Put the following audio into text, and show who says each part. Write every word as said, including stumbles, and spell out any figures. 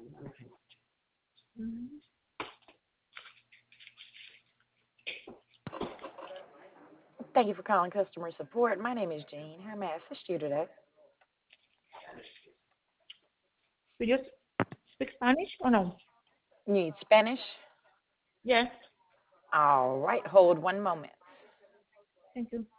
Speaker 1: Mhm.
Speaker 2: Thank you for calling customer support. My name is Jean. How may I assist you today?
Speaker 1: Do you speak Spanish or no?
Speaker 2: You need Spanish?
Speaker 1: Yes.
Speaker 2: All right, hold one moment.
Speaker 1: Thank you.